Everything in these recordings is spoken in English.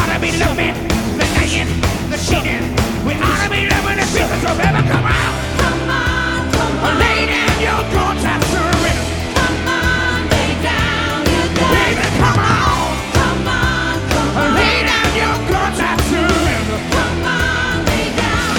ought to be loving the lying, the cheating. We ought to be loving the feelings of ever come out. Come on, come on. Lay down your guns and surrender. Come on, lay down your guns. Baby, come on. Come on, come on. Lay down your guns and surrender. Come on, lay down.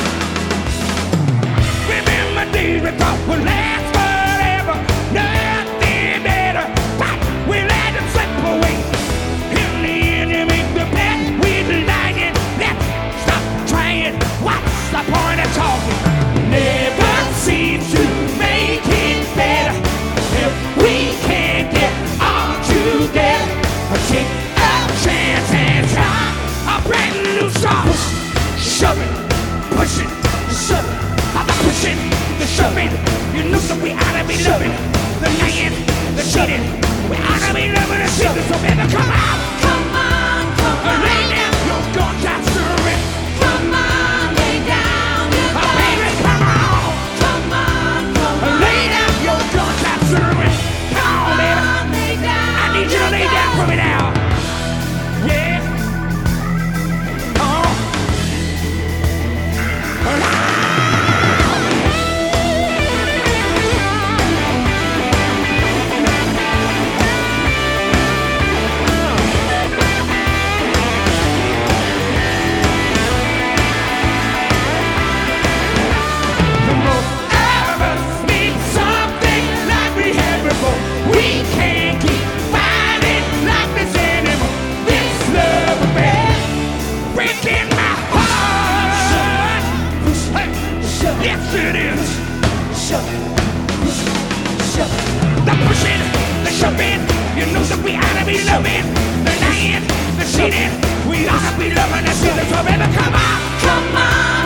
Remember days we thought would last forever. Nothing better. But we let them slip away. In the end, you make the bet. We're lying. Let's stop trying. What's the point of talking? Never seems to make it better. If we can't get all together, take a chance and try a brand new start. Shoving, pushing, shoving. I'm the pushing, the shoving. You know that we ought to be loving the lying, the cheating. We ought to be loving the children. So baby, come out. Come on, come on. Lay down your guns and surrender. Come on, lay down your guns. Baby, come on. Come on, come on. Lay down your guns and surrender. Come on, baby. Lay down. I need you to lay down for me now. Yeah. Oh. The most of us need something like we had before. We can't keep fighting like this anymore. This love affair breaking my heart. Hey, yes it is. The pushing, the shoving. You know that we ought to be loving the lying, the cheating. We ought to be loving the feelings of ever come on. Come on.